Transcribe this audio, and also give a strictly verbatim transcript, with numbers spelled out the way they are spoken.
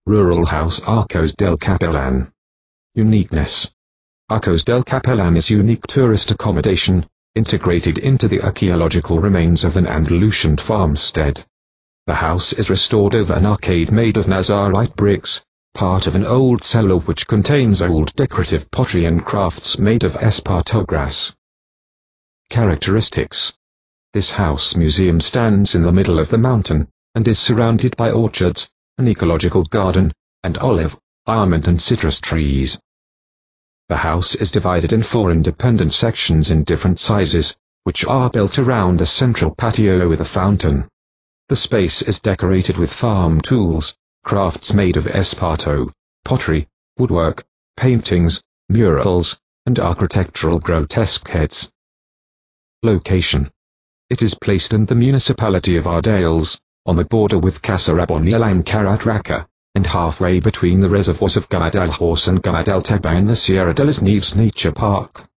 Rural House Arcos del Capellan. Uniqueness. Arcos del Capellan is unique tourist accommodation, integrated into the archaeological remains of an Andalusian farmstead. The house is restored over an arcade made of Nazarite bricks, part of an old cellar which contains old decorative pottery and crafts made of esparto grass. Characteristics. This house museum stands in the middle of the mountain, and is surrounded by orchards, an ecological garden, and olive, almond and citrus trees. The house is divided in four independent sections in different sizes, which are built around a central patio with a fountain. The space is decorated with farm tools, crafts made of esparto, pottery, woodwork, paintings, murals, and architectural grotesque heads. Location. It is placed in the municipality of Ardales, on the border with Casarabonil and Caratraca, and halfway between the reservoirs of Guadalhorce and Guadalteba in the Sierra de las Nieves Nature Park.